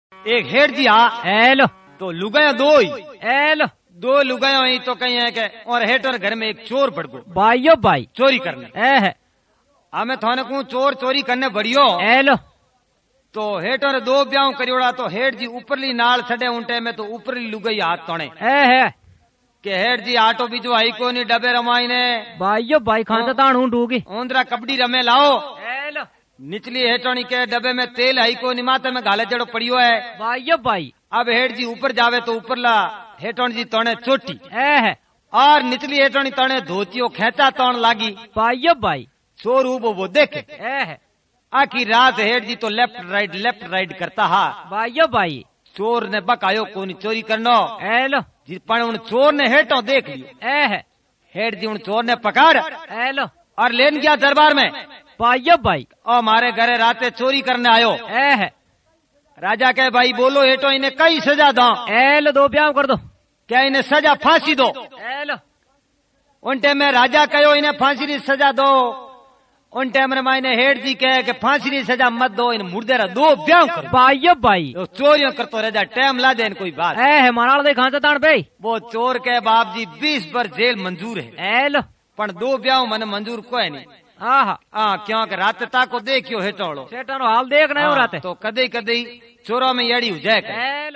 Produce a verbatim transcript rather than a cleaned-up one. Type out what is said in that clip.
एक हेड जी आ एलो तो लुगाया दो ही एलो दो लुगाया ही तो कहीं है के और हेटर घर में एक चोर पड़ गो भाइयो भाई चोरी करने ए है हमें थाने को चोर चोरी करने बढ़ियो एलो तो हेटर दो ब्याह करियोड़ा तो हेड जी ऊपरली नाल छड़े उनटे में तो ऊपरली लुगाई हाथ तोड़े ए है के हेड जी आटो बीजो आई को नहीं डबे रमाई ने भाइयो भाई खांसा ताण हूं डूगी ओंदरा कबड्डी रमे लाओ एलो निचली हेटोनी के डब्बे में तेल आई को निमाते में गाले जड़ो पड़ियो है भाइयो भाई अब हेड जी ऊपर जावे तो ऊपरला हेटोन जी तोड़े चोटी ए है और निचली हेटोनी तोड़े धोतियो खेचा तोड़ लागी भाइयो भाई चोर उबो वो देखे ए है आखी रात हेड जी तो लेफ्ट राइट लेफ्ट राइट करता हा भाइयो भाई चोर ने बकायो कोनी चोरी करनो एलो जी पण उन चोर ने हेटो देख लियो ए है हेड जी उन चोर ने पकड़ एलो और लेन गया दरबार में भाइयो भाई और मारे घरे राते चोरी करने आयो ए है राजा कहे भाई बोलो हेटो इन्हें कई सजा दो एलो दो ब्याह कर दो क्या इन्हें सजा फांसी दो एलो उन टाइम में राजा कहो इन्हें फांसी की सजा दो उन टाइम में मायने हेड जी कहे कि फांसी की सजा मत दो इन मुर्दे दो ब्याह करो भाइयो भाई तो चोरियों करतो रह जा टाइम ला दे कोई बात ए है मारा दे खांसा ताण पे वो चोर के बाप जी बीस बार जेल मंजूर है एलो पण दो ब्याह मन मंजूर कोई नहीं आहा हाँ क्योंकि रात ताको देखियो हेटोड़ो सेठानो हाल देखना है राते तो कदे कदे चोरों में यड़ी हो जाए एलो